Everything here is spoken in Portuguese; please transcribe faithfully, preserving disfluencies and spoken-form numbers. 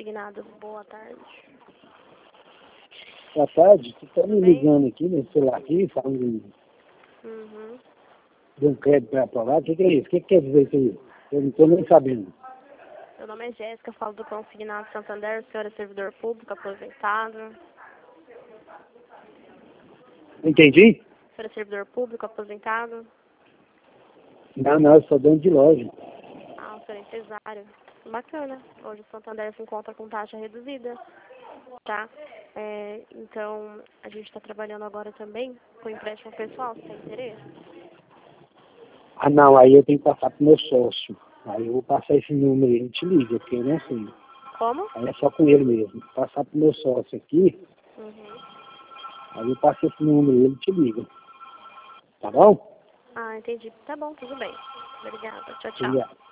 consignado. Boa tarde. Boa tarde. Você está me ligando aqui no celular aqui, falando Uhum. de um crédito para aprovar. O que, que é isso? O que, que quer dizer isso aí? Eu não estou nem sabendo. Meu nome é Jéssica, falo do Consignado Santander. O senhor é servidor público, aposentado. Entendi? O senhor é servidor público, aposentado. Não, não, eu sou dono de loja. Ah, o senhor é empresário. Bacana. Hoje o Santander se encontra com taxa reduzida, tá? É, então, a gente está trabalhando agora também com empréstimo pessoal. Você tem interesse? Ah, não, aí eu tenho que passar pro meu sócio. Aí eu vou passar esse número aí, ele te liga, porque eu não sei. Como? Aí é só com ele mesmo. Passar pro meu sócio aqui, Uhum. aí eu passo esse número e ele te liga. Tá bom? Ah, entendi. Tá bom, tudo bem. Obrigada. Tchau, tchau. Obrigado.